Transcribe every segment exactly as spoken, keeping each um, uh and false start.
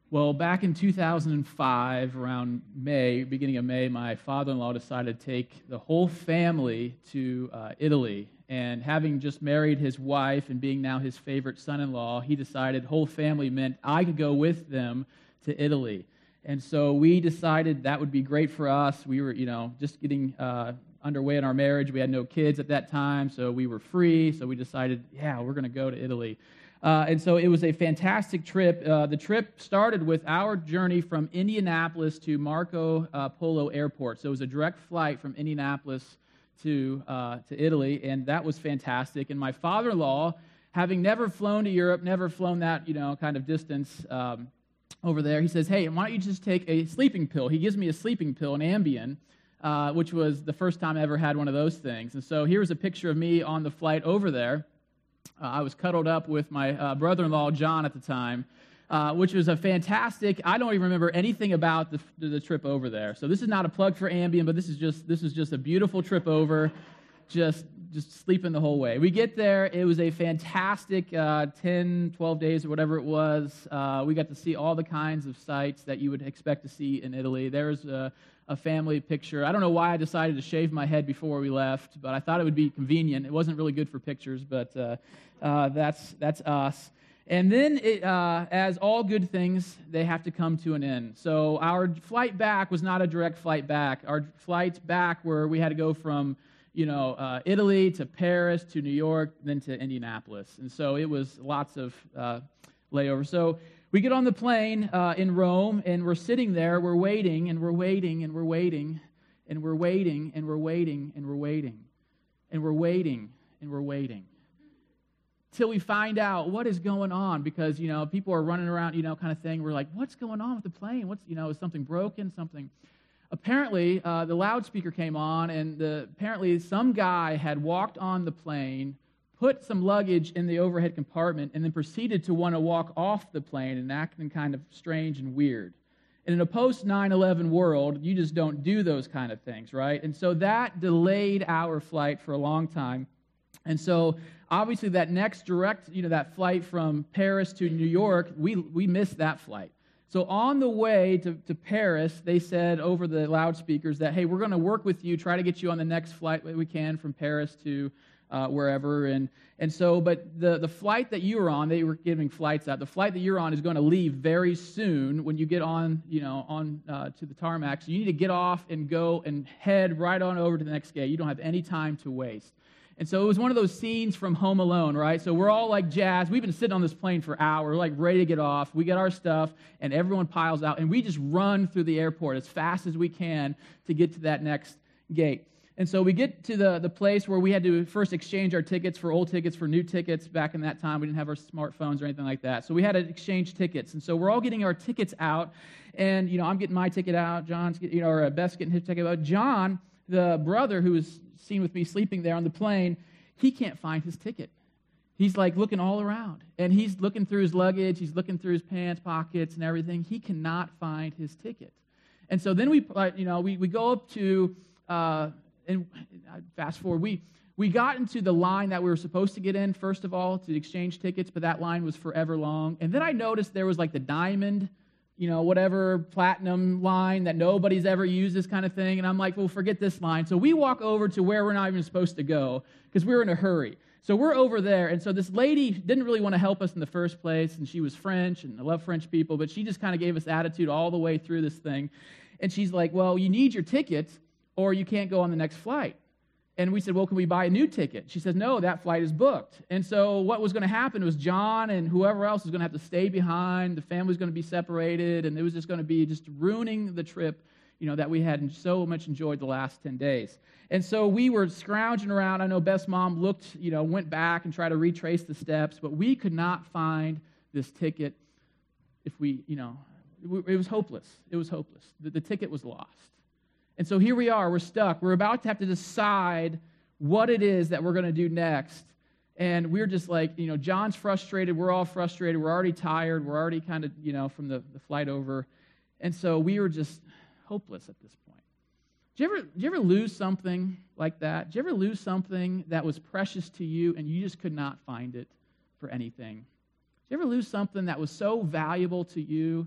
Well, back in two thousand five, around May, beginning of May, my father-in-law decided to take the whole family to uh, Italy. And having just married his wife and being now his favorite son-in-law, he decided whole family meant I could go with them to Italy. And so we decided that would be great for us. We were, you know, just getting uh, underway in our marriage. We had no kids at that time, so we were free. So we decided, yeah, we're going to go to Italy. Uh, and so it was a fantastic trip. Uh, the trip started with our journey from Indianapolis to Marco uh, Polo Airport. So it was a direct flight from Indianapolis to uh, to Italy, and that was fantastic. And my father-in-law, having never flown to Europe, never flown that you know kind of distance um, over there, he says, "Hey, why don't you just take a sleeping pill?" He gives me a sleeping pill, an Ambien, uh, which was the first time I ever had one of those things. And so here's a picture of me on the flight over there. Uh, I was cuddled up with my uh, brother-in-law, John, at the time, uh, which was a fantastic, I don't even remember anything about the, the trip over there. So this is not a plug for Ambien, but this is just this is just a beautiful trip over, just just sleeping the whole way. We get there. It was a fantastic uh, ten, twelve days or whatever it was. Uh, we got to see all the kinds of sights that you would expect to see in Italy. There's a, a family picture. I don't know why I decided to shave my head before we left, but I thought it would be convenient. It wasn't really good for pictures, but uh, uh, that's that's us. And then, it, uh, as all good things, they have to come to an end. So our flight back was not a direct flight back. Our flights back were we had to go from you know, uh, Italy to Paris to New York, then to Indianapolis. And so it was lots of uh, layover. So we get on the plane uh, in Rome, and we're sitting there, we're waiting, and we're waiting, and we're waiting, and we're waiting, and we're waiting, and we're waiting, and we're waiting, and we're waiting, till we find out what is going on, because, you know, people are running around, you know, kind of thing. We're like, what's going on with the plane? What's, you know, is something broken, something... Apparently, uh, the loudspeaker came on, and the, apparently some guy had walked on the plane, put some luggage in the overhead compartment, and then proceeded to want to walk off the plane and acting kind of strange and weird. And in a post nine eleven world, you just don't do those kind of things, right? And so that delayed our flight for a long time. And so obviously that next direct, you know, that flight from Paris to New York, we we missed that flight. So on the way to, to Paris, they said over the loudspeakers that, hey, we're going to work with you, try to get you on the next flight that we can from Paris to uh, wherever. And and so, but the, the flight that you were on, they were giving flights out. The flight that you're on is going to leave very soon when you get on, you know, on uh, to the tarmac. So you need to get off and go and head right on over to the next gate. You don't have any time to waste. And so it was one of those scenes from Home Alone, right? So we're all like jazzed. We've been sitting on this plane for hours, like ready to get off. We get our stuff, and everyone piles out, and we just run through the airport as fast as we can to get to that next gate. And so we get to the, the place where we had to first exchange our tickets for old tickets for new tickets. Back in that time, we didn't have our smartphones or anything like that. So we had to exchange tickets. And so we're all getting our tickets out, and, you know, I'm getting my ticket out. John's, you know, or Beth's getting his ticket out. John, the brother who was seen with me sleeping there on the plane, he can't find his ticket. He's like looking all around, and he's looking through his luggage, he's looking through his pants pockets and everything. He cannot find his ticket. And so then we, you know, we, we go up to, uh, and fast forward, we we got into the line that we were supposed to get in, first of all, to exchange tickets, but that line was forever long. And then I noticed there was like the diamond, you know, whatever, platinum line that nobody's ever used, this kind of thing. And I'm like, well, forget this line. So we walk over to where we're not even supposed to go because we were in a hurry. So we're over there. And so this lady didn't really want to help us in the first place. And she was French, and I love French people, but she just kind of gave us attitude all the way through this thing. And she's like, well, you need your ticket or you can't go on the next flight. And we said, well, can we buy a new ticket? She says, no, that flight is booked. And so what was going to happen was John and whoever else was going to have to stay behind. The family was going to be separated, and it was just going to be just ruining the trip, you know, that we had so much enjoyed the last ten days. And so we were scrounging around. I know Beth's mom looked, you know, went back and tried to retrace the steps, but we could not find this ticket. If we, you know, it was hopeless. It was hopeless. The, the ticket was lost. And so here we are, we're stuck. We're about to have to decide what it is that we're going to do next. And we're just like, you know, John's frustrated. We're all frustrated. We're already tired. We're already kind of, you know, from the, the flight over. And so we were just hopeless at this point. Did you ever, did you ever lose something like that? Did you ever lose something that was precious to you and you just could not find it for anything? Did you ever lose something that was so valuable to you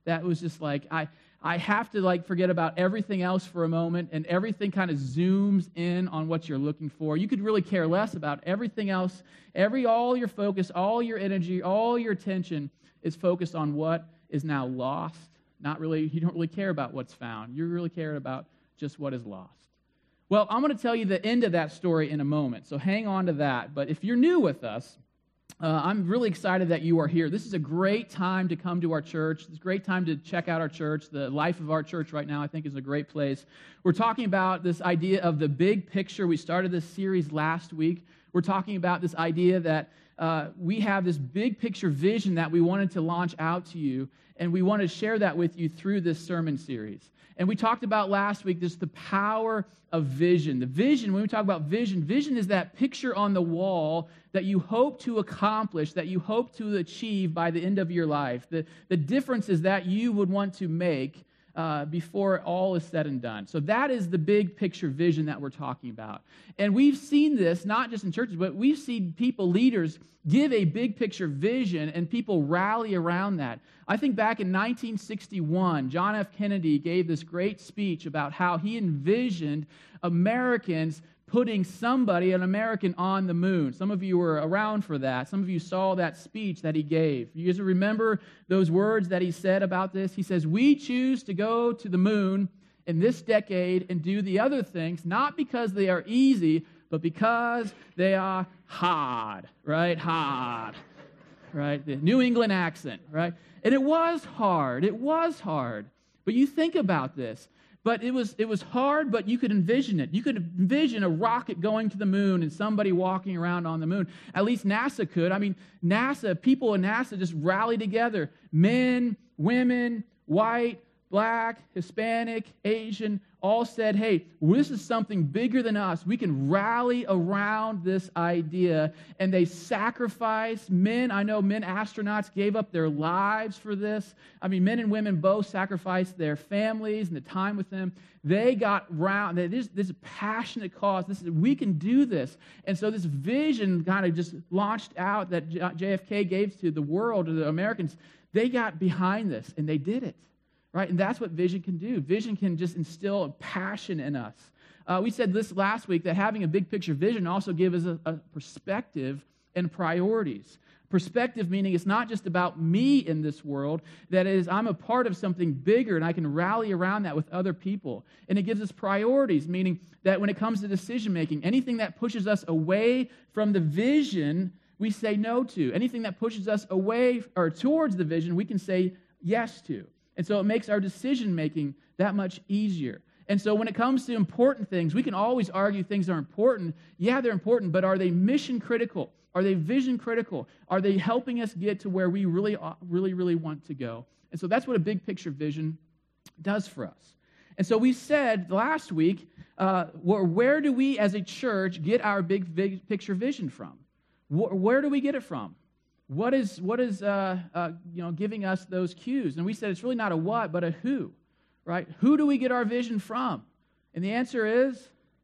that was just like, I, I have to like forget about everything else for a moment, and everything kind of zooms in on what you're looking for. You could really care less about everything else. Every, all your focus, all your energy, all your attention is focused on what is now lost. Not really, you don't really care about what's found. You really care about just what is lost. Well, I'm going to tell you the end of that story in a moment, so hang on to that. But if you're new with us, uh, I'm really excited that you are here. This is a great time to come to our church. It's a great time to check out our church. The life of our church right now, I think, is a great place. We're talking about this idea of the big picture. We started this series last week. We're talking about this idea that uh, we have this big picture vision that we wanted to launch out to you, and we want to share that with you through this sermon series. And we talked about last week just the power of vision. The vision, when we talk about vision, vision is that picture on the wall that you hope to accomplish, that you hope to achieve by the end of your life. The, the difference is that you would want to make uh, before all is said and done. So that is the big picture vision that we're talking about. And we've seen this, not just in churches, but we've seen people, leaders, give a big picture vision and people rally around that. I think back in nineteen sixty-one, John F. Kennedy gave this great speech about how he envisioned Americans putting somebody, an American, on the moon. Some of you were around for that. Some of you saw that speech that he gave. You guys remember those words that he said about this? He says, "We choose to go to the moon in this decade and do the other things, not because they are easy, but because they are hard," right? Hard, right? The New England accent, right? And it was hard. It was hard. But you think about this. But it was it was hard, but you could envision it. You could envision a rocket going to the moon and somebody walking around on the moon. At least NASA could. I mean, NASA, people in NASA just rallied together. Men, women, white, black, Hispanic, Asian, all said, hey, this is something bigger than us. We can rally around this idea. And they sacrificed. Men, I know men astronauts gave up their lives for this. I mean, men and women both sacrificed their families and the time with them. They got round. This, this passionate cause. This is, we can do this. And so this vision kind of just launched out that J F K gave to the world, to the Americans. They got behind this, and they did it. Right? And that's what vision can do. Vision can just instill a passion in us. Uh, we said this last week, that having a big picture vision also gives us a, a perspective and priorities. Perspective meaning it's not just about me in this world. That is, I'm a part of something bigger, and I can rally around that with other people. And it gives us priorities, meaning that when it comes to decision making, anything that pushes us away from the vision, we say no to. Anything that pushes us away or towards the vision, we can say yes to. And so it makes our decision-making that much easier. And so when it comes to important things, we can always argue things are important. Yeah, they're important, but are they mission critical? Are they vision critical? Are they helping us get to where we really, really, really want to go? And so that's what a big picture vision does for us. And so we said last week, uh, where, where do we as a church get our big, big picture vision from? Where, where do we get it from? What is what is uh, uh, you know giving us those cues? And we said it's really not a what, but a who, right? Who do we get our vision from? And the answer is,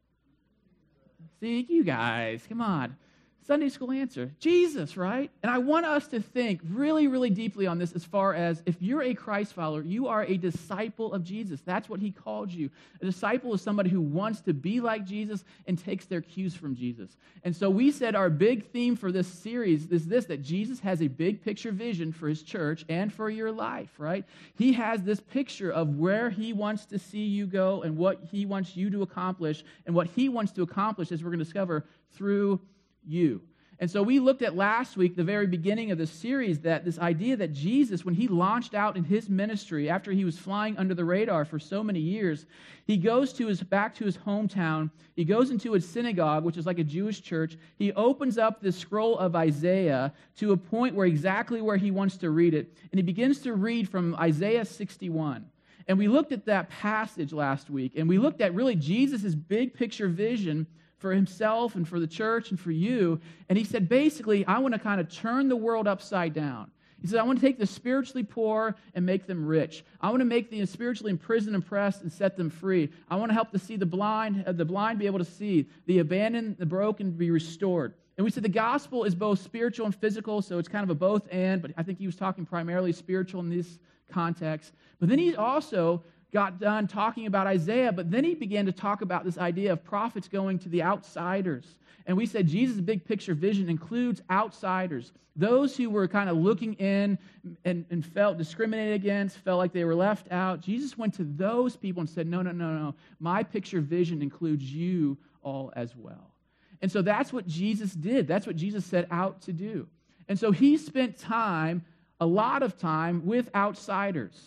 see, you guys, come on. Sunday school answer, Jesus, right? And I want us to think really, really deeply on this as far as if you're a Christ follower, you are a disciple of Jesus. That's what he called you. A disciple is somebody who wants to be like Jesus and takes their cues from Jesus. And so we said our big theme for this series is this, that Jesus has a big picture vision for his church and for your life, right? He has this picture of where he wants to see you go and what he wants you to accomplish and what he wants to accomplish, as we're going to discover, through you. And so we looked at last week, the very beginning of the series, that this idea that Jesus, when he launched out in his ministry, after he was flying under the radar for so many years, he goes to his back to his hometown. He goes into a synagogue, which is like a Jewish church. He opens up the scroll of Isaiah to a point where exactly where he wants to read it. And he begins to read from Isaiah sixty-one. And we looked at that passage last week, and we looked at really Jesus' big picture vision for himself and for the church and for you. And he said, basically, I want to kind of turn the world upside down. He says, I want to take the spiritually poor and make them rich. I want to make the spiritually imprisoned and oppressed and set them free. I want to help to see the blind, uh, the blind be able to see, the abandoned, the broken be restored. And we said the gospel is both spiritual and physical, so it's kind of a both and, but I think he was talking primarily spiritual in this context. But then he also got done talking about Isaiah, but then he began to talk about this idea of prophets going to the outsiders. And we said Jesus' big picture vision includes outsiders, those who were kind of looking in and, and felt discriminated against, felt like they were left out. Jesus went to those people and said, no, no, no, no. My picture vision includes you all as well. And so that's what Jesus did. That's what Jesus set out to do. And so he spent time, a lot of time, with outsiders.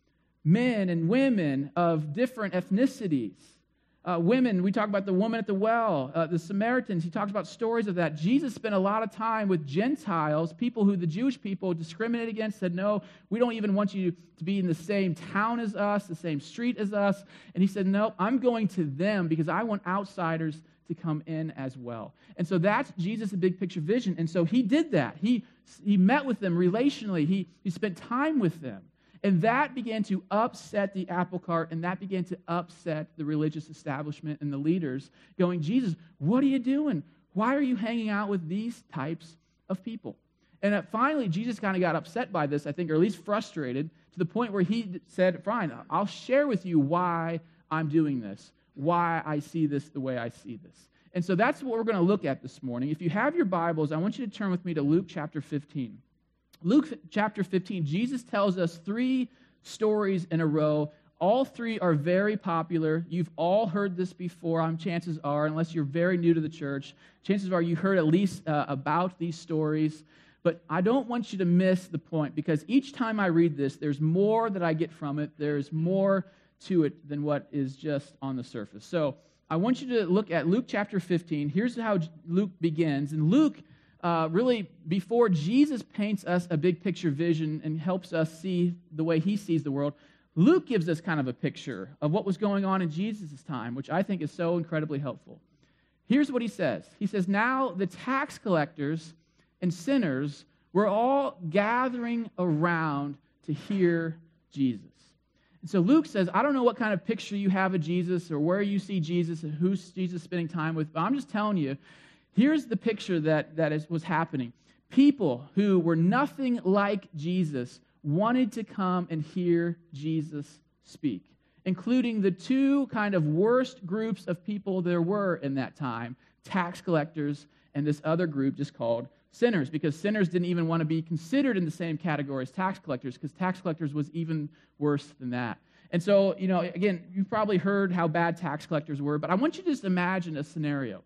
Men and women of different ethnicities. Uh, women, we talk about the woman at the well, uh, the Samaritans, he talks about stories of that. Jesus spent a lot of time with Gentiles, people who the Jewish people discriminated against, said, no, we don't even want you to be in the same town as us, the same street as us. And he said, no, I'm going to them because I want outsiders to come in as well. And so that's Jesus' big picture vision. And so he did that. He, he met with them relationally. He, he spent time with them. And that began to upset the apple cart, and that began to upset the religious establishment and the leaders, going, Jesus, what are you doing? Why are you hanging out with these types of people? And uh, finally, Jesus kind of got upset by this, I think, or at least frustrated, to the point where he said, fine, I'll share with you why I'm doing this, why I see this the way I see this. And so that's what we're going to look at this morning. If you have your Bibles, I want you to turn with me to Luke chapter fifteen. Luke chapter fifteen, Jesus tells us three stories in a row. All three are very popular. You've all heard this before, um, chances are, unless you're very new to the church. Chances are you heard at least uh, about these stories. But I don't want you to miss the point, because each time I read this, there's more that I get from it. There's more to it than what is just on the surface. So I want you to look at Luke chapter fifteen. Here's how Luke begins. And Luke Uh, really, before Jesus paints us a big picture vision and helps us see the way he sees the world, Luke gives us kind of a picture of what was going on in Jesus' time, which I think is so incredibly helpful. Here's what he says. He says, now the tax collectors and sinners were all gathering around to hear Jesus. And so Luke says, I don't know what kind of picture you have of Jesus or where you see Jesus and who's Jesus spending time with, but I'm just telling you, here's the picture that, that is, was happening. People who were nothing like Jesus wanted to come and hear Jesus speak, including the two kind of worst groups of people there were in that time, tax collectors and this other group just called sinners, because sinners didn't even want to be considered in the same category as tax collectors, because tax collectors was even worse than that. And so, you know, again, you've probably heard how bad tax collectors were, but I want you to just imagine a scenario.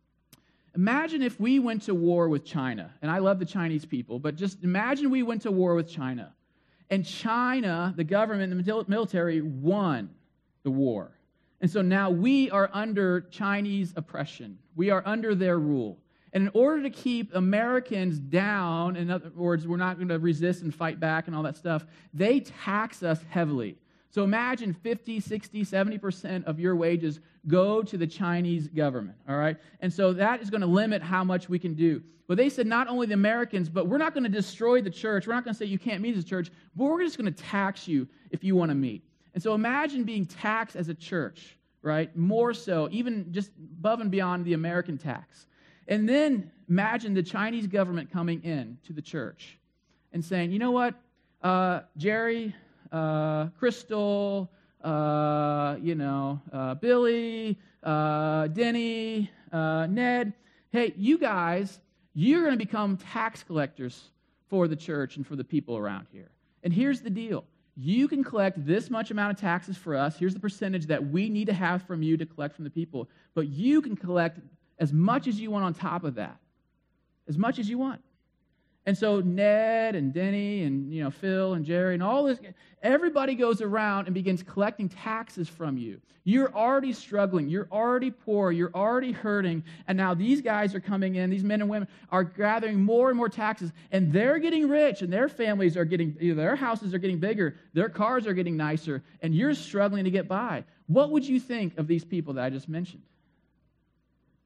Imagine if we went to war with China, and I love the Chinese people, but just imagine we went to war with China, and China, the government, the military, won the war. And so now we are under Chinese oppression. We are under their rule. And in order to keep Americans down, in other words, we're not going to resist and fight back and all that stuff, they tax us heavily. So imagine fifty, sixty, seventy percent of your wages go to the Chinese government, all right? And so that is going to limit how much we can do. But they said not only the Americans, but we're not going to destroy the church. We're not going to say you can't meet as a church, but we're just going to tax you if you want to meet. And so imagine being taxed as a church, right? More so, even just above and beyond the American tax. And then imagine the Chinese government coming in to the church and saying, you know what, uh, Jerry, Uh, Crystal, uh, you know, uh, Billy, uh, Denny, uh, Ned, hey, you guys, you're going to become tax collectors for the church and for the people around here. And here's the deal. You can collect this much amount of taxes for us. Here's the percentage that we need to have from you to collect from the people. But you can collect as much as you want on top of that, as much as you want. And so Ned and Denny and, you know, Phil and Jerry and all this, everybody goes around and begins collecting taxes from you. You're already struggling. You're already poor. You're already hurting. And now these guys are coming in, these men and women are gathering more and more taxes, and they're getting rich, and their families are getting, you know, their houses are getting bigger, their cars are getting nicer, and you're struggling to get by. What would you think of these people that I just mentioned?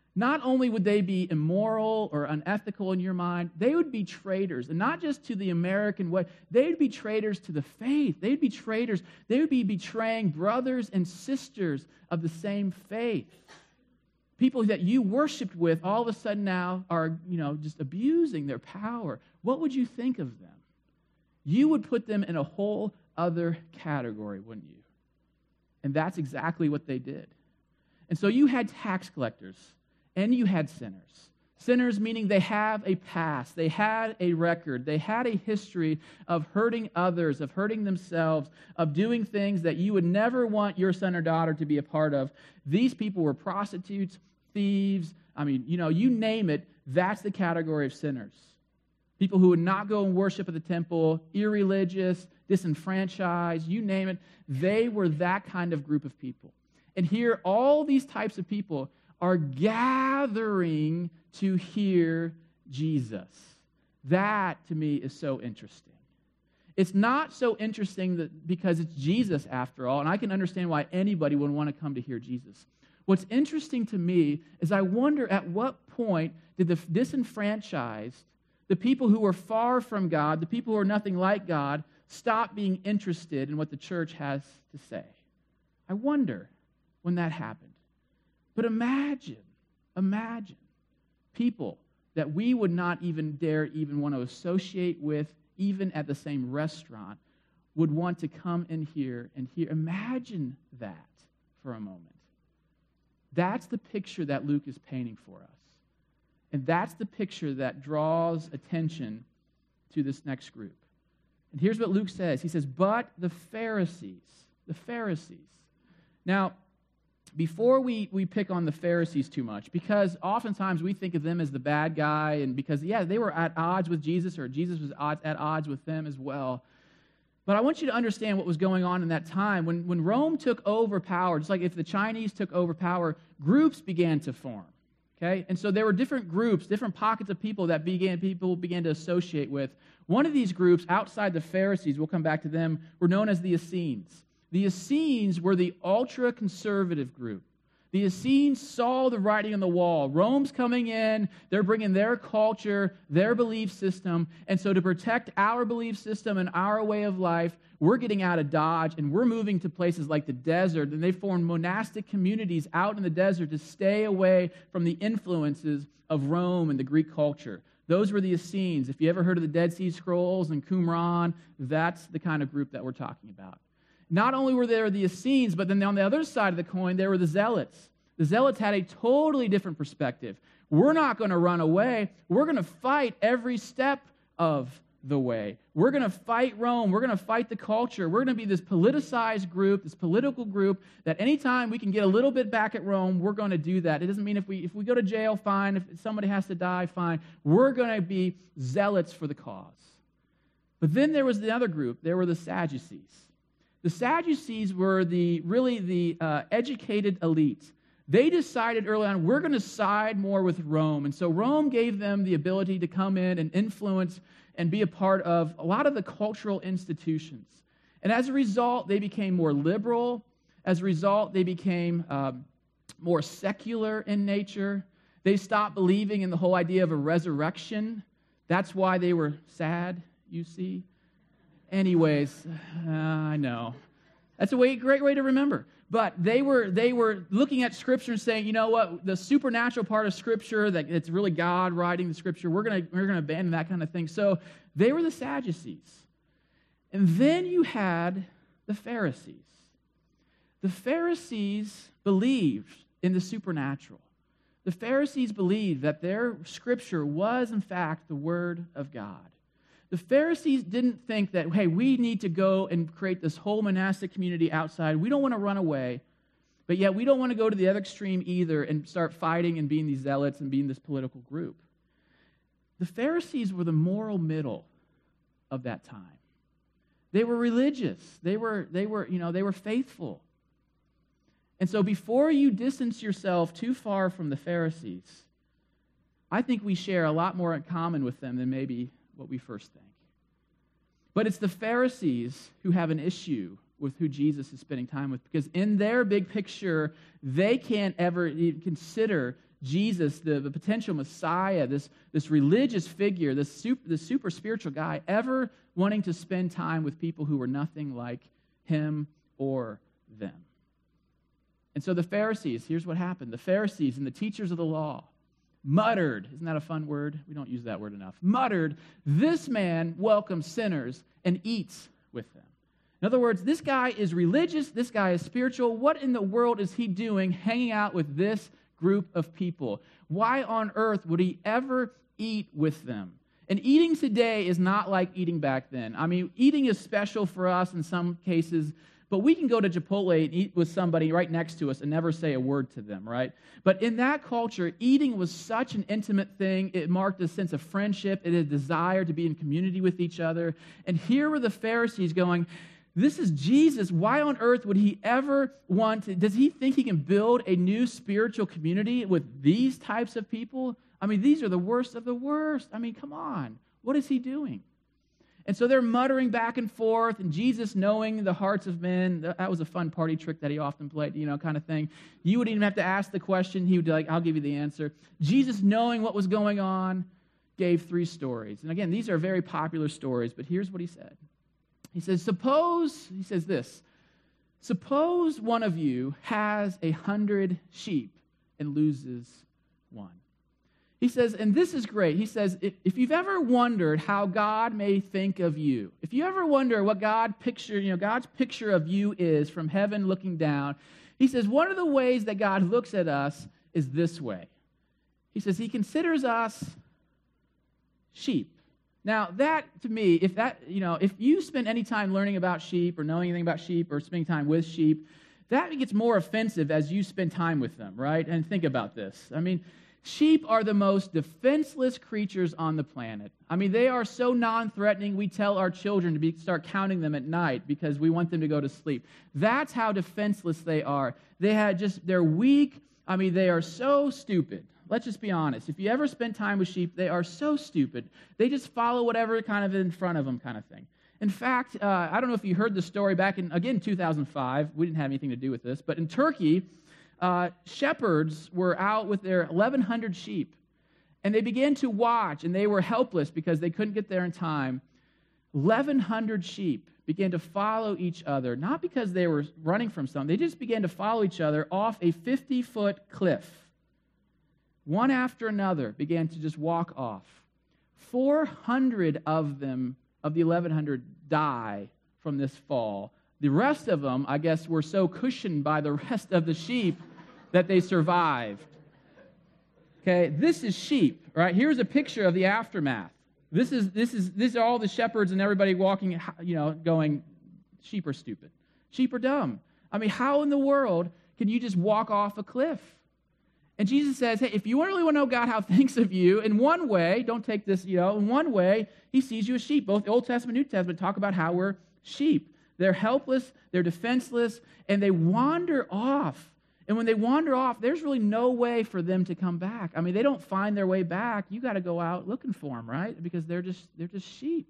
Not only would they be immoral or unethical in your mind, they would be traitors. And not just to the American way, they would be traitors to the faith. They would be traitors. They would be betraying brothers and sisters of the same faith. People that you worshiped with all of a sudden now are, you know, just abusing their power. What would you think of them? You would put them in a whole other category, wouldn't you? And that's exactly what they did. And so you had tax collectors and you had sinners. Sinners meaning they have a past, they had a record, they had a history of hurting others, of hurting themselves, of doing things that you would never want your son or daughter to be a part of. These people were prostitutes, thieves, I mean, you know, you name it, that's the category of sinners. People who would not go and worship at the temple, irreligious, disenfranchised, you name it, they were that kind of group of people. And here, all these types of people are gathering to hear Jesus. That, to me, is so interesting. It's not so interesting that because it's Jesus, after all, and I can understand why anybody would want to come to hear Jesus. What's interesting to me is I wonder at what point did the disenfranchised, the people who were far from God, the people who are nothing like God, stop being interested in what the church has to say. I wonder when that happened. But imagine, imagine people that we would not even dare even want to associate with, even at the same restaurant, would want to come in here and hear. Imagine that for a moment. That's the picture that Luke is painting for us. And that's the picture that draws attention to this next group. And here's what Luke says. He says, but the Pharisees, the Pharisees. Now, before we, we pick on the Pharisees too much, because oftentimes we think of them as the bad guy, and because, yeah, they were at odds with Jesus, or Jesus was at odds with them as well. But I want you to understand what was going on in that time. When, when Rome took over power, just like if the Chinese took over power, groups began to form. Okay? And so there were different groups, different pockets of people that began people began to associate with. One of these groups, outside the Pharisees, we'll come back to them, were known as the Essenes. The Essenes were the ultra-conservative group. The Essenes saw the writing on the wall. Rome's coming in. They're bringing their culture, their belief system. And so to protect our belief system and our way of life, we're getting out of Dodge, and we're moving to places like the desert. And they formed monastic communities out in the desert to stay away from the influences of Rome and the Greek culture. Those were the Essenes. If you ever heard of the Dead Sea Scrolls and Qumran, that's the kind of group that we're talking about. Not only were there the Essenes, but then on the other side of the coin, there were the Zealots. The Zealots had a totally different perspective. We're not going to run away. We're going to fight every step of the way. We're going to fight Rome. We're going to fight the culture. We're going to be this politicized group, this political group, that anytime we can get a little bit back at Rome, we're going to do that. It doesn't mean if we if we go to jail, fine. If somebody has to die, fine. We're going to be zealots for the cause. But then there was the other group. There were the Sadducees. The Sadducees were the really the uh, educated elite. They decided early on, we're going to side more with Rome. And so Rome gave them the ability to come in and influence and be a part of a lot of the cultural institutions. And as a result, they became more liberal. As a result, they became um, more secular in nature. They stopped believing in the whole idea of a resurrection. That's why they were sad, you see. Anyways, uh, I know. That's a way, great way to remember. But they were they were looking at Scripture and saying, you know what, the supernatural part of Scripture, that it's really God writing the Scripture, we're gonna we're gonna abandon that kind of thing. So they were the Sadducees. And then you had the Pharisees. The Pharisees believed in the supernatural. The Pharisees believed that their Scripture was, in fact, the Word of God. The Pharisees didn't think that, hey, we need to go and create this whole monastic community outside. We don't want to run away, but yet we don't want to go to the other extreme either and start fighting and being these zealots and being this political group. The Pharisees were the moral middle of that time. They were religious. They were, they were, you know, they were faithful. And so before you distance yourself too far from the Pharisees, I think we share a lot more in common with them than maybe what we first think. But it's the Pharisees who have an issue with who Jesus is spending time with, because in their big picture, they can't ever even consider Jesus, the, the potential Messiah, this, this religious figure, this super, this super spiritual guy, ever wanting to spend time with people who were nothing like him or them. And so the Pharisees, here's what happened. The Pharisees and the teachers of the law muttered, isn't that a fun word? We don't use that word enough. Muttered, this man welcomes sinners and eats with them. In other words, this guy is religious, this guy is spiritual. What in the world is he doing hanging out with this group of people? Why on earth would he ever eat with them? And eating today is not like eating back then. I mean, eating is special for us in some cases, but we can go to Chipotle and eat with somebody right next to us and never say a word to them, right? But in that culture, eating was such an intimate thing. It marked a sense of friendship. It had a desire to be in community with each other. And here were the Pharisees going, this is Jesus. Why on earth would he ever want to, does he think he can build a new spiritual community with these types of people? I mean, these are the worst of the worst. I mean, come on. What is he doing? And so they're muttering back and forth, and Jesus, knowing the hearts of men, that was a fun party trick that he often played, you know, kind of thing. You wouldn't even have to ask the question. He would be like, I'll give you the answer. Jesus, knowing what was going on, gave three stories. And again, these are very popular stories, but here's what he said. He says, suppose, he says this, suppose one of you has a hundred sheep and loses one. He says, and this is great, he says, if, if you've ever wondered how God may think of you, if you ever wonder what God picture, you know, God's picture of you is from heaven looking down, he says, one of the ways that God looks at us is this way. He says, he considers us sheep. Now, that, to me, if that, you know, if you spend any time learning about sheep or knowing anything about sheep or spending time with sheep, that gets more offensive as you spend time with them, right? And think about this. I mean, sheep are the most defenseless creatures on the planet. I mean, they are so non-threatening, we tell our children to be, start counting them at night because we want them to go to sleep. That's how defenseless they are. They had just, they're weak. I mean, they are so stupid. Let's just be honest. If you ever spend time with sheep, they are so stupid. They just follow whatever kind of in front of them kind of thing. In fact, uh, I don't know if you heard the story back in, again, two thousand five. We didn't have anything to do with this. But in Turkey, uh, shepherds were out with their eleven hundred sheep. And they began to watch, and they were helpless because they couldn't get there in time. eleven hundred sheep began to follow each other, not because they were running from something. They just began to follow each other off a fifty-foot cliff. One after another began to just walk off. four hundred of them, of the eleven hundred, die from this fall. The rest of them, I guess, were so cushioned by the rest of the sheep that they survived. Okay, this is sheep, right? Here's a picture of the aftermath. This is this is these are all the shepherds and everybody walking, you know, going, sheep are stupid. Sheep are dumb. I mean, how in the world can you just walk off a cliff? And Jesus says, hey, if you really want to know God how he thinks of you, in one way, don't take this, you know, in one way, he sees you as sheep. Both the Old Testament and New Testament talk about how we're sheep. They're helpless, they're defenseless, and they wander off. And when they wander off, there's really no way for them to come back. I mean, they don't find their way back. You got to go out looking for them, right? Because they're just they're just sheep.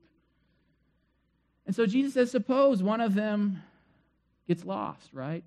And so Jesus says, suppose one of them gets lost, right?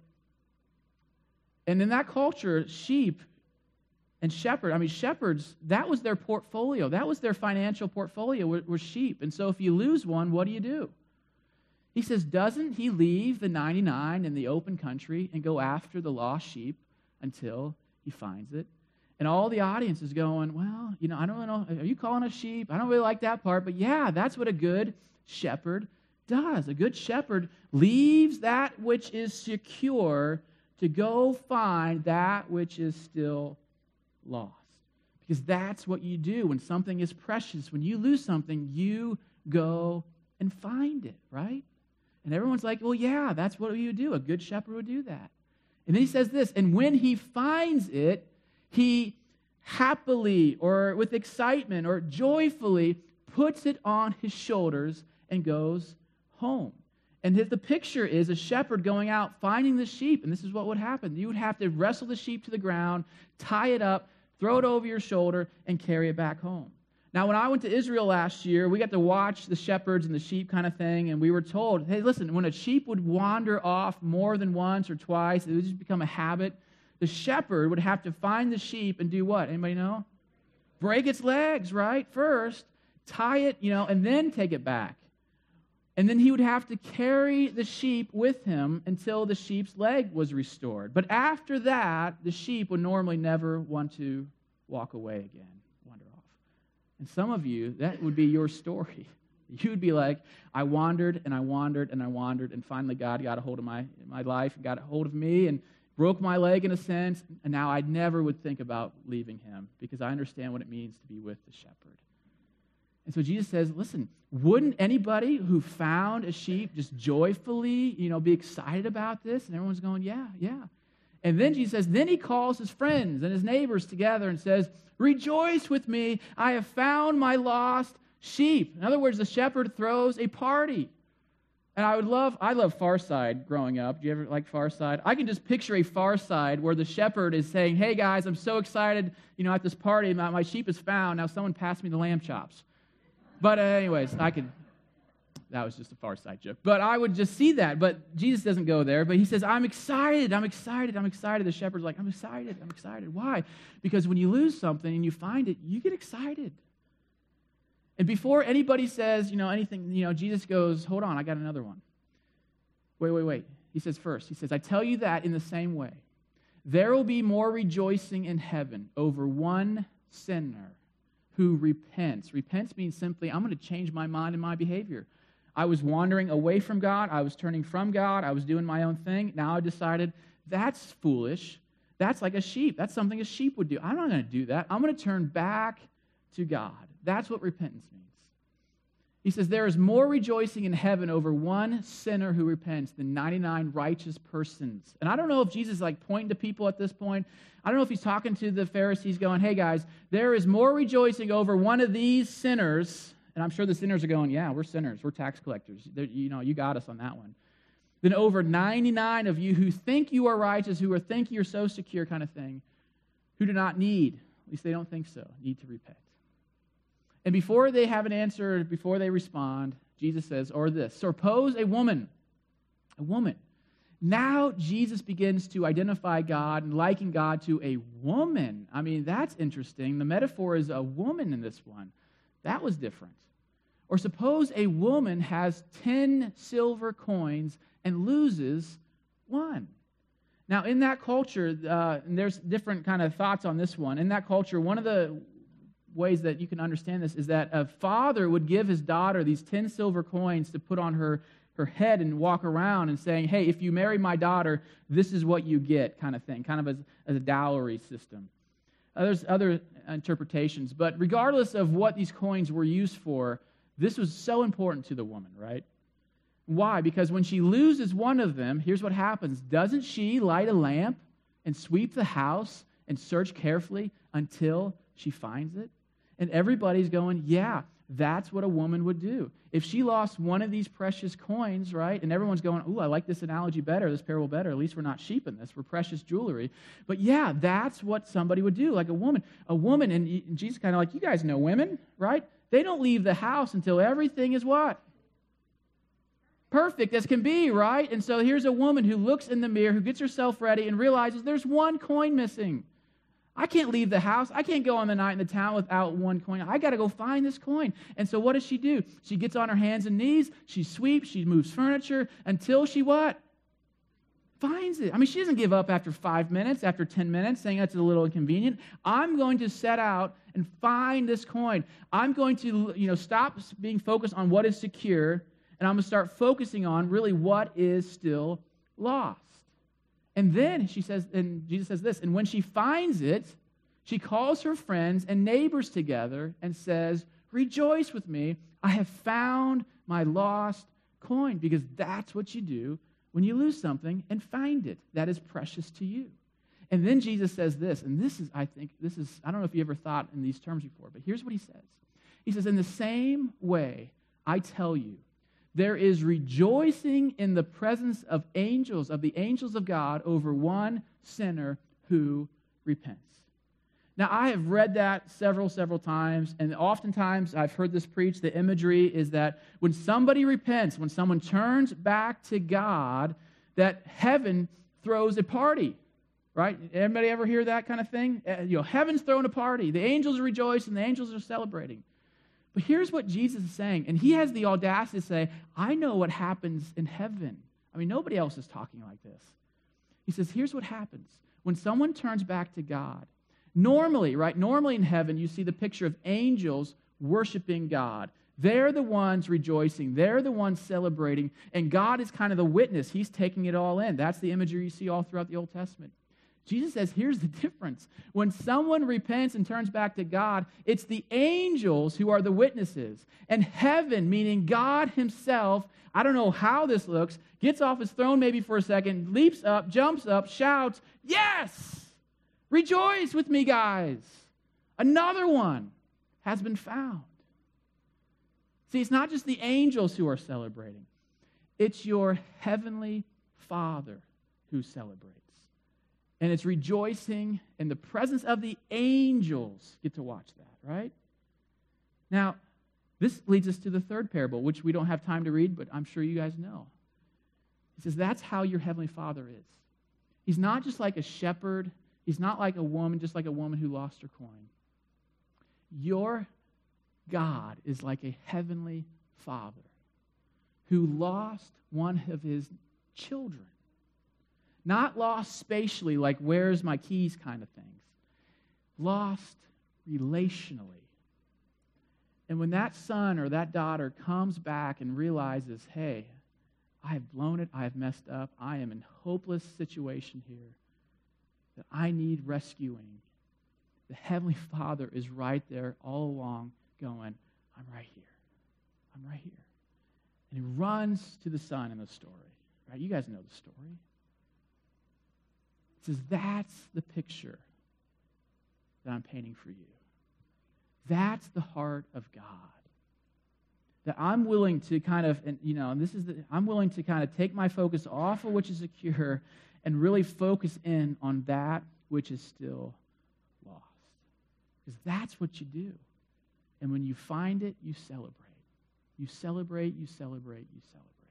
And in that culture, sheep and shepherd, I mean, shepherds, that was their portfolio. That was their financial portfolio, were, were sheep. And so if you lose one, what do you do? He says, doesn't he leave the ninety-nine in the open country and go after the lost sheep until he finds it? And all the audience is going, well, you know, I don't really know. Are you calling us sheep? I don't really like that part. But yeah, that's what a good shepherd does. A good shepherd leaves that which is secure to go find that which is still lost. Because that's what you do when something is precious. When you lose something, you go and find it, right? And everyone's like, well, yeah, that's what you do. A good shepherd would do that. And then he says this, and when he finds it, he happily or with excitement or joyfully puts it on his shoulders and goes home. And the picture is a shepherd going out, finding the sheep, and this is what would happen. You would have to wrestle the sheep to the ground, tie it up, throw it over your shoulder, and carry it back home. Now, when I went to Israel last year, we got to watch the shepherds and the sheep kind of thing, and we were told, hey, listen, when a sheep would wander off more than once or twice, it would just become a habit. the shepherd would have to find the sheep and do what? Anybody know? Break its legs, right? First, tie it, you know, and then take it back. And then he would have to carry the sheep with him until the sheep's leg was restored. But after that, the sheep would normally never want to walk away again, wander off. And some of you, that would be your story. You'd be like, I wandered and I wandered and I wandered, and finally God got a hold of my, my life, got a hold of me, and broke my leg in a sense, and now I never would think about leaving him because I understand what it means to be with the shepherd. And so Jesus says, listen, wouldn't anybody who found a sheep just joyfully, you know, be excited about this? And everyone's going, yeah, yeah. And then Jesus says, then he calls his friends and his neighbors together and says, rejoice with me, I have found my lost sheep. In other words, the shepherd throws a party. And I would love, I love Far Side growing up. Do you ever like Far Side? I can just picture a Far Side where the shepherd is saying, hey guys, I'm so excited, you know, at this party, my, my sheep is found. Now someone pass me the lamb chops. But uh, anyways, I could, that was just a Far Side joke. But I would just see that. But Jesus doesn't go there. But he says, I'm excited, I'm excited, I'm excited. The shepherd's like, I'm excited, I'm excited. Why? Because when you lose something and you find it, you get excited. And before anybody says, you know, anything, you know, Jesus goes, hold on, I got another one. Wait, wait, wait. He says first, he says, I tell you that in the same way, there will be more rejoicing in heaven over one sinner who repents. Repents means simply, I'm going to change my mind and my behavior. I was wandering away from God. I was turning from God. I was doing my own thing. Now I decided that's foolish. That's like a sheep. That's something a sheep would do. I'm not going to do that. I'm going to turn back to God. That's what repentance means. He says, there is more rejoicing in heaven over one sinner who repents than ninety-nine righteous persons. And I don't know if Jesus is like pointing to people at this point. I don't know if he's talking to the Pharisees going, hey guys, there is more rejoicing over one of these sinners. And I'm sure the sinners are going, yeah, we're sinners. We're tax collectors. They're, you know, you got us on that one. Than over ninety-nine of you who think you are righteous, who are think you're so secure kind of thing, who do not need, at least they don't think so, need to repent. And before they have an answer, before they respond, Jesus says, or this, suppose a woman, a woman. Now Jesus begins to identify God and liken God to a woman. I mean, that's interesting. The metaphor is a woman in this one. That was different. Or suppose a woman has ten silver coins and loses one. Now, in that culture, uh, and there's different kind of thoughts on this one. In that culture, one of the ways that you can understand this is that a father would give his daughter these ten silver coins to put on her, her head and walk around and saying, hey, if you marry my daughter, this is what you get, kind of thing, kind of as, as a dowry system. Uh, there's other interpretations, but regardless of what these coins were used for, this was so important to the woman, right? Why? Because when she loses one of them, here's what happens. Doesn't she light a lamp and sweep the house and search carefully until she finds it? And everybody's going, yeah, that's what a woman would do. If she lost one of these precious coins, right, and everyone's going, ooh, I like this analogy better, this parable better, at least we're not sheep in this, we're precious jewelry. But yeah, that's what somebody would do, like a woman. A woman, and Jesus kind of like, you guys know women, right? They don't leave the house until everything is what? Perfect as can be, right? And so here's a woman who looks in the mirror, who gets herself ready and realizes there's one coin missing. I can't leave the house. I can't go on the night in the town without one coin. I got to go find this coin. And so what does she do? She gets on her hands and knees. She sweeps. She moves furniture until she what? Finds it. I mean, she doesn't give up after five minutes, after ten minutes, saying that's a little inconvenient. I'm going to set out and find this coin. I'm going to, you know, stop being focused on what is secure, and I'm going to start focusing on really what is still lost. And then she says, and Jesus says this, and when she finds it, she calls her friends and neighbors together and says, rejoice with me, I have found my lost coin. Because that's what you do when you lose something and find it that is precious to you. And then Jesus says this, and this is, I think, this is, I don't know if you ever thought in these terms before, but here's what he says. He says, in the same way, I tell you, there is rejoicing in the presence of angels, of the angels of God, over one sinner who repents. Now, I have read that several, several times, and oftentimes I've heard this preached. The imagery is that when somebody repents, when someone turns back to God, that heaven throws a party. right? Anybody ever hear that kind of thing? Uh, you know, heaven's throwing a party. The angels are rejoicing. The angels are celebrating. But here's what Jesus is saying, and he has the audacity to say, I know what happens in heaven. I mean, nobody else is talking like this. He says, here's what happens. When someone turns back to God, normally, right, normally in heaven, you see the picture of angels worshiping God. They're the ones rejoicing. They're the ones celebrating, and God is kind of the witness. He's taking it all in. That's the imagery you see all throughout the Old Testament. Jesus says, here's the difference. When someone repents and turns back to God, it's the angels who are the witnesses. And heaven, meaning God himself, I don't know how this looks, gets off his throne maybe for a second, leaps up, jumps up, shouts, yes! Rejoice with me, guys. Another one has been found. See, it's not just the angels who are celebrating. It's your heavenly Father who celebrates. And it's rejoicing in the presence of the angels. Get to watch that, right? Now, this leads us to the third parable, which we don't have time to read, but I'm sure you guys know. He says, that's how your heavenly Father is. He's not just like a shepherd. He's not like a woman, just like a woman who lost her coin. Your God is like a heavenly Father who lost one of his children. Not lost spatially, like where's my keys kind of things. Lost relationally. And when that son or that daughter comes back and realizes, hey, I have blown it, I have messed up, I am in a hopeless situation here, that I need rescuing, the Heavenly Father is right there all along going, I'm right here. I'm right here. And he runs to the son in the story. Right? You guys know the story. He says, that's the picture that I'm painting for you. That's the heart of God. That I'm willing to kind of, and you know, and this is the, I'm willing to kind of take my focus off of which is secure and really focus in on that which is still lost. Because that's what you do. And when you find it, you celebrate. You celebrate, you celebrate, you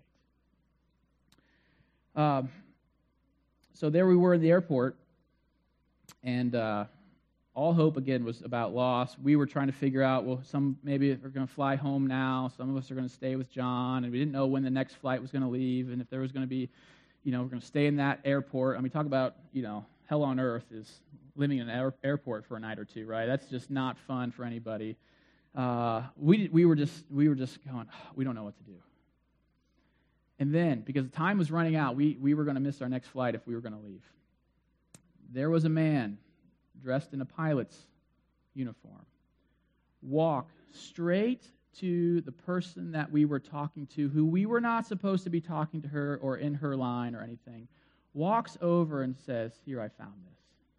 celebrate. Um, so there we were in the airport, and uh, all hope, again, was about loss. We were trying to figure out, well, some maybe are going to fly home now. Some of us are going to stay with John, and we didn't know when the next flight was going to leave, and if there was going to be, you know, we're going to stay in that airport. I mean, talk about, you know, hell on earth is living in an air- airport for a night or two, right? That's just not fun for anybody. Uh, we we were just we were just going, oh, we don't know what to do. And then, because the time was running out, we, we were going to miss our next flight if we were going to leave. There was a man dressed in a pilot's uniform, walk straight to the person that we were talking to, who we were not supposed to be talking to her or in her line or anything, walks over and says, here, I found this.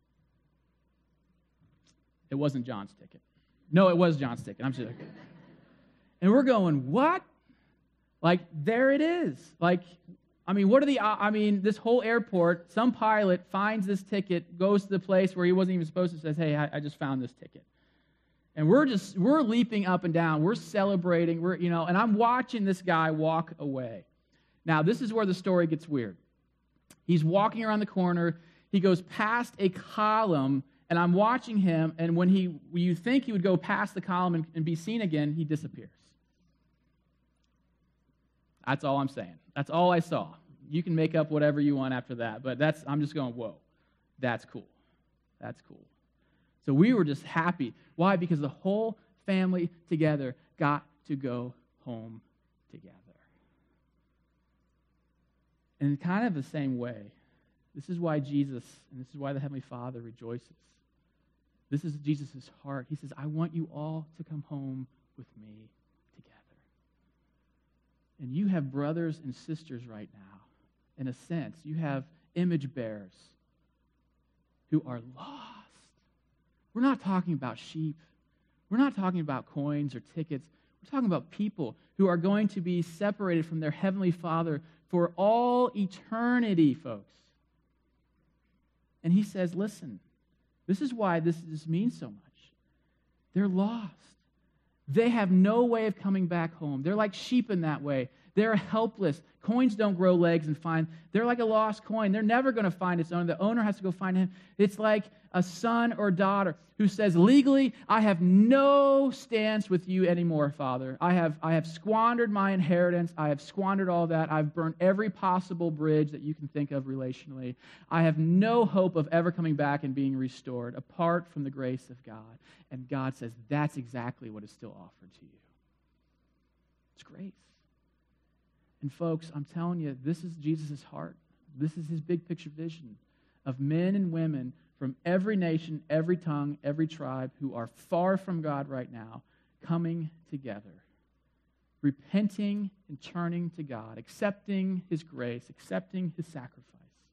It wasn't John's ticket. No, it was John's ticket. I'm just okay. And we're going, what? Like, there it is. Like, I mean, what are the, I mean, this whole airport, some pilot finds this ticket, goes to the place where he wasn't even supposed to, says, hey, I, I just found this ticket. And we're just, we're leaping up and down. We're celebrating. We're, you know, and I'm watching this guy walk away. Now, this is where the story gets weird. He's walking around the corner. He goes past a column, and I'm watching him, and when he, when you think he would go past the column and, and be seen again, he disappears. That's all I'm saying. That's all I saw. You can make up whatever you want after that, but that's, I'm just going, whoa, that's cool. That's cool. So we were just happy. Why? Because the whole family together got to go home together. And in kind of the same way, this is why Jesus, and this is why the Heavenly Father rejoices. This is Jesus' heart. He says, I want you all to come home with me together. And you have brothers and sisters right now. In a sense, you have image bearers who are lost. We're not talking about sheep. We're not talking about coins or tickets. We're talking about people who are going to be separated from their Heavenly Father for all eternity, folks. And he says, listen, this is why this, this means so much. They're lost. They have no way of coming back home. They're like sheep in that way. They're helpless. Coins don't grow legs and find. They're like a lost coin. They're never going to find its owner. The owner has to go find him. It's like a son or daughter who says, legally, I have no stance with you anymore, Father. I have, I have squandered my inheritance. I have squandered all that. I've burnt every possible bridge that you can think of relationally. I have no hope of ever coming back and being restored apart from the grace of God. And God says, that's exactly what is still offered to you. It's grace. And folks, I'm telling you, this is Jesus' heart. This is his big picture vision of men and women from every nation, every tongue, every tribe who are far from God right now, coming together, repenting and turning to God, accepting his grace, accepting his sacrifice.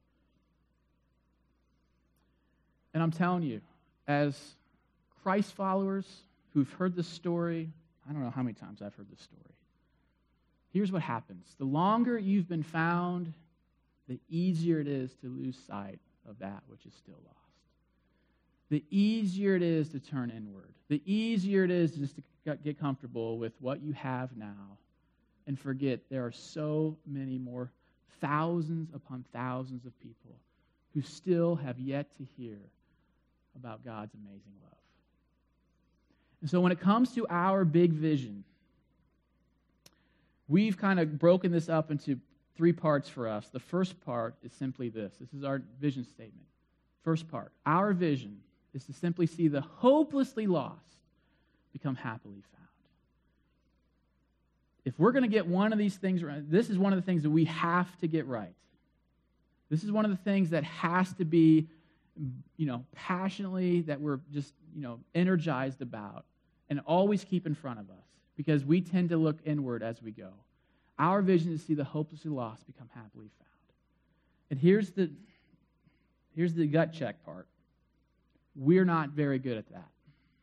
And I'm telling you, as Christ followers who've heard this story, I don't know how many times I've heard this story. Here's what happens. The longer you've been found, the easier it is to lose sight of that which is still lost. The easier it is to turn inward. The easier it is just to get comfortable with what you have now and forget there are so many more thousands upon thousands of people who still have yet to hear about God's amazing love. And so when it comes to our big vision, we've kind of broken this up into three parts for us. The first part is simply this. This is our vision statement. First part, our vision is to simply see the hopelessly lost become happily found. If we're going to get one of these things right, this is one of the things that we have to get right. This is one of the things that has to be, you know, passionately, that we're just, you know, energized about and always keep in front of us, because we tend to look inward as we go. Our vision is to see the hopelessly lost become happily found. And here's the, here's the gut check part. We're not very good at that.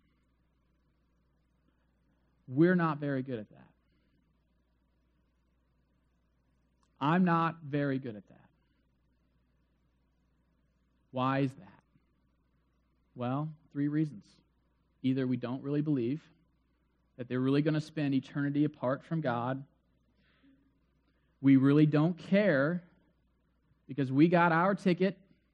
We're not very good at that. I'm not very good at that. Why is that? Well, three reasons. Either we don't really believe that they're really going to spend eternity apart from God. We really don't care because we got our ticket.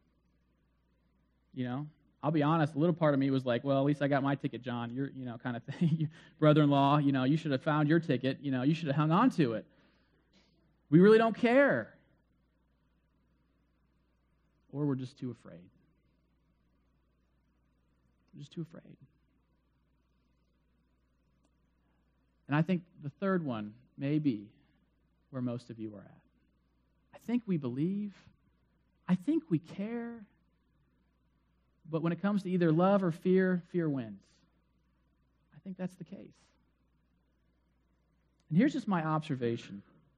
You know, I'll be honest, a little part of me was like, well, at least I got my ticket, John. You're, you know, kind of thing. Brother-in-law, you know, you should have found your ticket. You know, you should have hung on to it. We really don't care. Or we're just too afraid. We're just too afraid. And I think the third one may be where most of you are at. I think we believe. I think we care. But when it comes to either love or fear, fear wins. I think that's the case. And here's just my observation.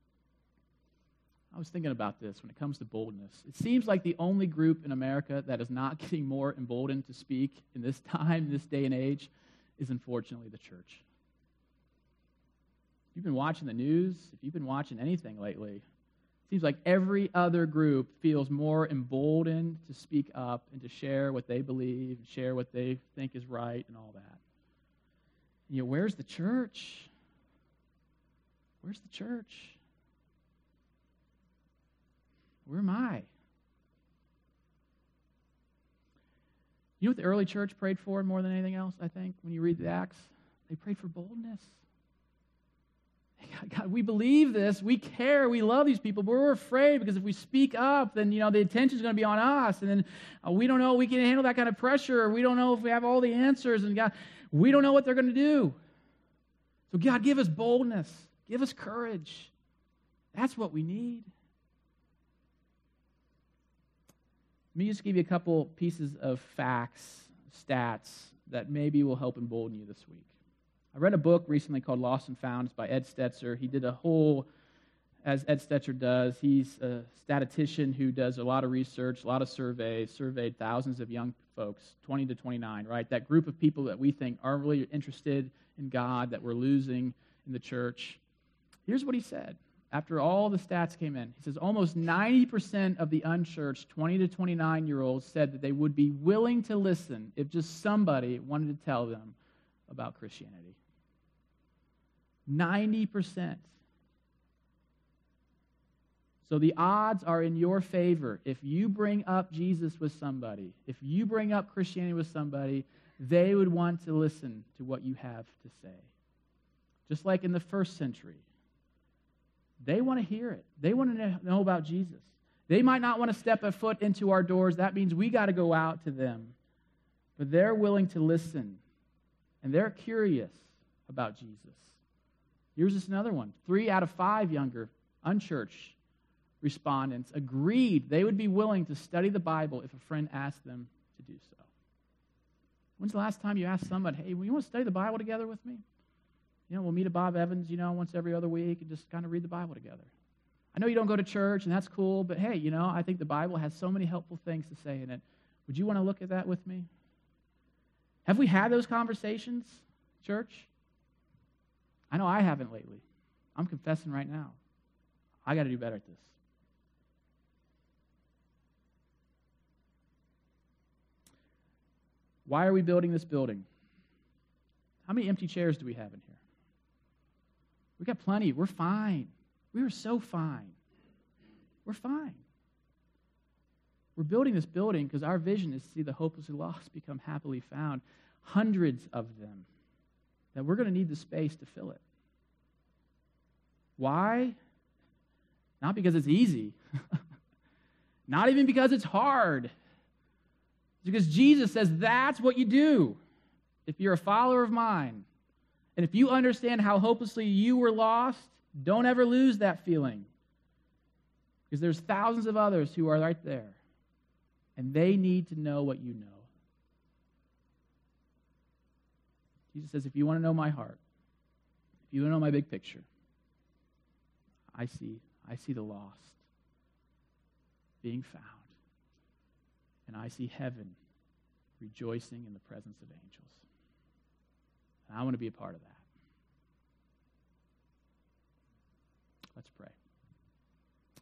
I was thinking about this when it comes to boldness. It seems like the only group in America that is not getting more emboldened to speak in this time, this day and age, is unfortunately the church. If you've been watching the news, if you've been watching anything lately, it seems like every other group feels more emboldened to speak up and to share what they believe, share what they think is right and all that. You know, where's the church? Where's the church? Where am I? You know what the early church prayed for more than anything else, I think, when you read the Acts? They prayed for boldness. God, God, we believe this. We care. We love these people, but we're afraid because if we speak up, then, you know, the attention is going to be on us. And then uh, we don't know if we can handle that kind of pressure. We don't know if we have all the answers. And God, we don't know what they're going to do. So God, give us boldness. Give us courage. That's what we need. Let me just give you a couple pieces of facts, stats, that maybe will help embolden you this week. I read a book recently called Lost and Found. It's by Ed Stetzer. He did a whole, as Ed Stetzer does, he's a statistician who does a lot of research, a lot of surveys, surveyed thousands of young folks, twenty to twenty-nine, right? That group of people that we think aren't really interested in God, that we're losing in the church. Here's what he said. After all the stats came in, he says almost ninety percent of the unchurched twenty to twenty-nine-year-olds said that they would be willing to listen if just somebody wanted to tell them about Christianity. ninety percent. So the odds are in your favor. If you bring up Jesus with somebody, if you bring up Christianity with somebody, they would want to listen to what you have to say. Just like in the first century. They want to hear it. They want to know about Jesus. They might not want to step a foot into our doors. That means we got to go out to them. But they're willing to listen. And they're curious about Jesus. Here's just another one. Three out of five younger, unchurched respondents agreed they would be willing to study the Bible if a friend asked them to do so. When's the last time you asked somebody, hey, well, you want to study the Bible together with me? You know, we'll meet at Bob Evans, you know, once every other week and just kind of read the Bible together. I know you don't go to church, and that's cool, but hey, you know, I think the Bible has so many helpful things to say in it. Would you want to look at that with me? Have we had those conversations, church? I know I haven't lately. I'm confessing right now. I got to do better at this. Why are we building this building? How many empty chairs do we have in here? We got plenty. We're fine. We are so fine. We're fine. We're building this building because our vision is to see the hopelessly lost become happily found. Hundreds of them. That we're going to need the space to fill it. Why? Not because it's easy. Not even because it's hard. It's because Jesus says that's what you do if you're a follower of mine. And if you understand how hopelessly you were lost, don't ever lose that feeling. Because there's thousands of others who are right there. And they need to know what you know. Jesus says, if you want to know my heart, if you want to know my big picture, I see, I see the lost being found. And I see heaven rejoicing in the presence of angels. And I want to be a part of that. Let's pray.